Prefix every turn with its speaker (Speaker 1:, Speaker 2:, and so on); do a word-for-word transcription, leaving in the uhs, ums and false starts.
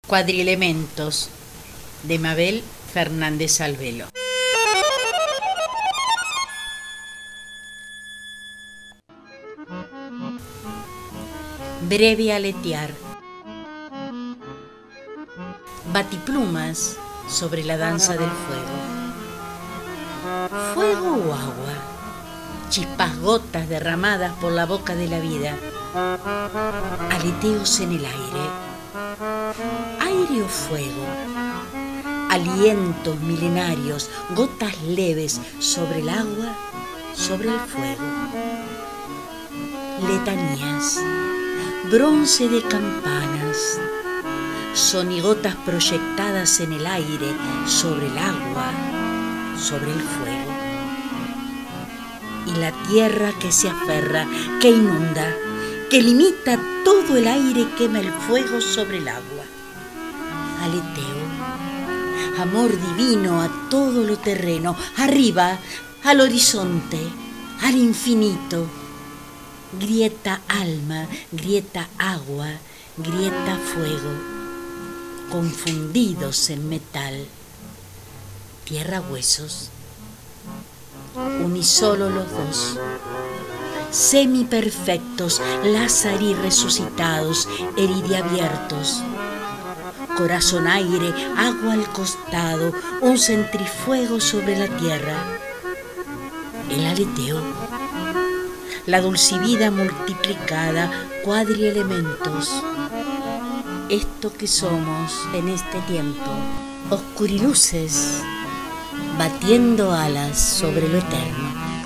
Speaker 1: Cuadrielementos, de Mabel Fernández Albelo. Breve aletear. Batiplumas sobre la danza del fuego. ¿Fuego o agua? Chispas gotas derramadas por la boca de la vida. Aleteos en el aire. Aire o fuego. Alientos milenarios, gotas leves sobre el agua, sobre el fuego. Letanías, bronce de campanas, sonigotas proyectadas en el aire, sobre el agua, sobre el fuego. Y la tierra que se aferra, que inunda, que limita todo el aire, quema el fuego sobre el agua. Aleteo, amor divino a todo lo terreno, arriba, al horizonte, al infinito. Grieta alma, grieta agua, grieta fuego, confundidos en metal. Tierra huesos, unisolo los dos, semiperfectos, lázarí resucitados, eridiabiertos. Corazón aire, agua al costado, un centrifuego sobre la tierra. El aleteo, la dulcivida multiplicada, cuadrielementos. Esto que somos en este tiempo, oscuriluces, batiendo alas sobre lo eterno.